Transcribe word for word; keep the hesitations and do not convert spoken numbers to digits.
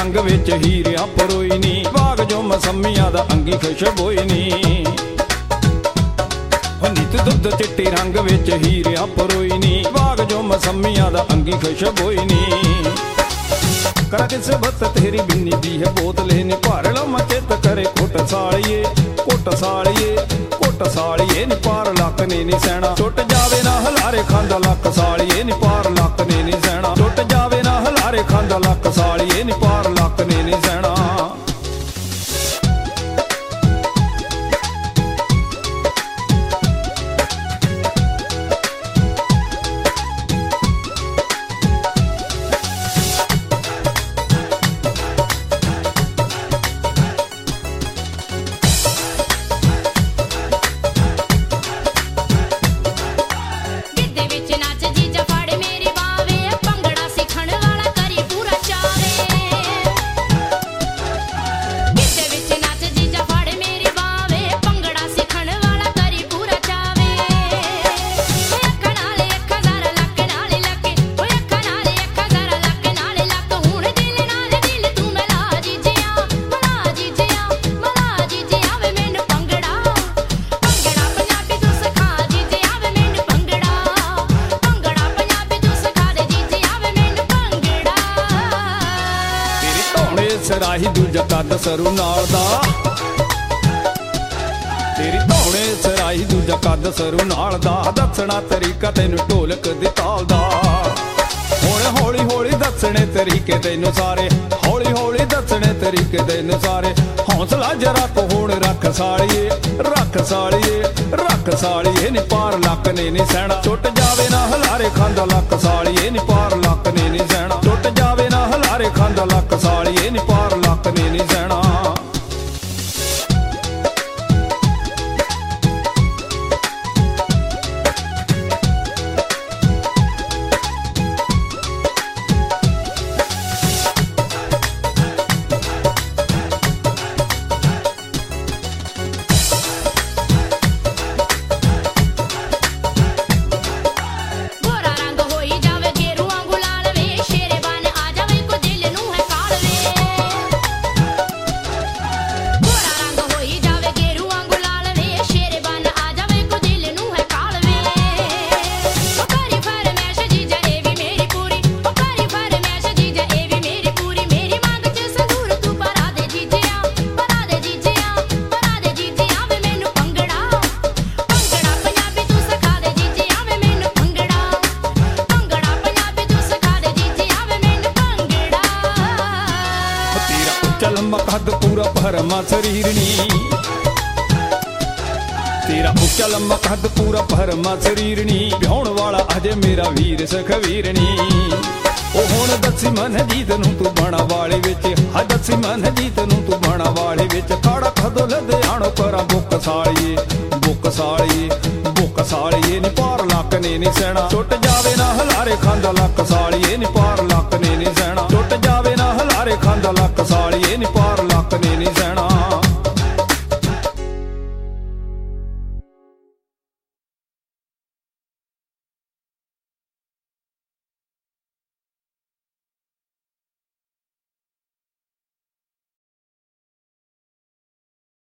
रंग विच हीरिया परोई नी, बाग जो मसमिया दा अंगी खुशबोई नी। नित दुध चिट्टी रंग विच हीरिया परोई नी, बाग जो मसमिया दा अंगी खुशबोई नी। करा किस्मत तेरी बिन्नी दी है बोतले ने, भर ला मचित करे कुट सालिए कुट सालिए कुट सालिए नी, पार लक ने नी सहना टुट जावे ना हलारे खांदा लक सालिए नी, पार लक ने नी सहना टुट जावे ना हलारे खांदा लक सालिए नी, पार लक ने नी सहना। सराही दूजा कद सरू नाल दा, तेरी धौणे सराही दूजा कद सरू नाल दा, दसना तरीका तैनू ढोलक दी ताल दा। हुण हौली हौली दसने तरीके तैनू सारे, हौली हौली दसने तरीके तैनू सारे। हौसला जरा को हुण रख सालिए रख सालिए रख सालिए नी, पार लक ने नी सहना टुट जावे ना हलारे खांदा लक सालिए नी, पार लक ने नी सहना टुट जावे ना हलारे खांदा लक सालिए नी, पार लक ने नी सहना। लंबा कद पूरा भरमा शरीर नी, तेरा उच्चा लंबा कद पूरा भरमा शरीर नी, ब्याहण वाला अजे मेरा वीर सखवीर नी। ओ हुण दसी मन जीत नूं तू बणा वाले विच, हा दसी मन जीत नूं तू बणा वाले विच, खाड़ा खदो लुधियाणो करा बुक सालिए बुक सालिए बुक सालिए नी, पार लक ने नी सहना टुट जावे ना हलारे खांदा लक सालिए नी, पार लक ने नी।